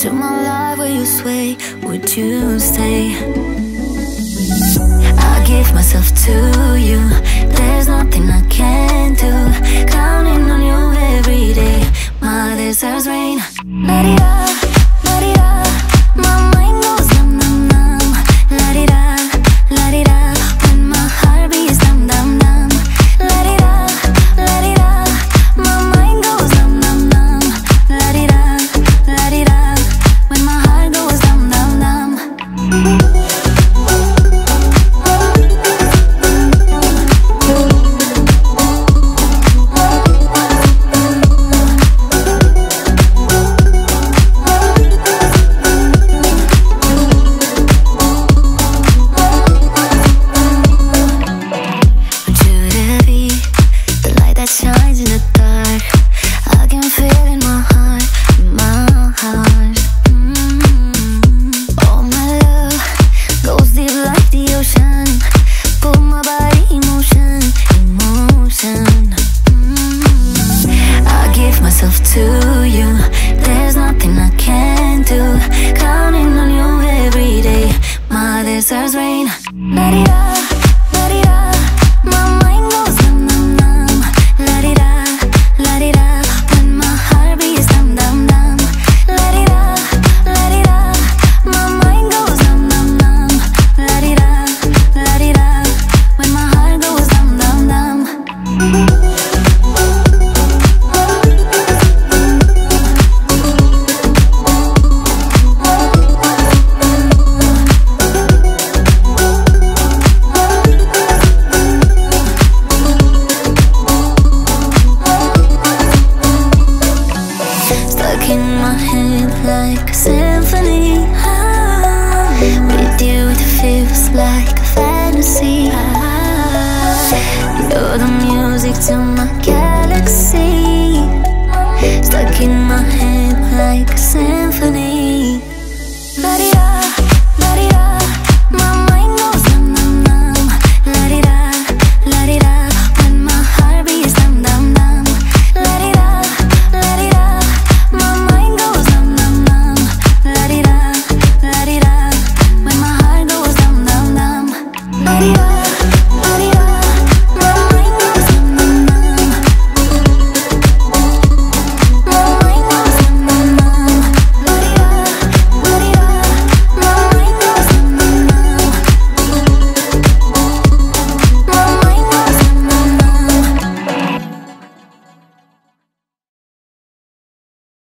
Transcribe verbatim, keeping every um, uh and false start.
into my life, will you sway? Would you stay? I give myself to you. There's nothing I can't do. Counting on you every day. My deserts rain. La-di-da, la-di-da. My mind goes numb, numb, numb. La-di-da, la-di-da. When my heart beats dum, dum, dum. La-di-da, la-di-da. My mind goes numb, numb, numb. La-di-da, la-di-da. When my heart goes dum, dum, dum. To you, there's nothing I can't do. Counting on you every day. My deserts rain. La-di-da, la-di-da. My mind goes numb, numb, numb. La-di-da, la-di-da. When my heart beats dum, dum, dum. La-di-da, la-di-da. My mind goes numb, numb, numb. La-di-da, la-di-da. When my heart goes dum, dum, dum. In my head like a symphony. Ah, with you it feels like a fantasy. Ah, you're the music to my galaxy. Stuck in my head.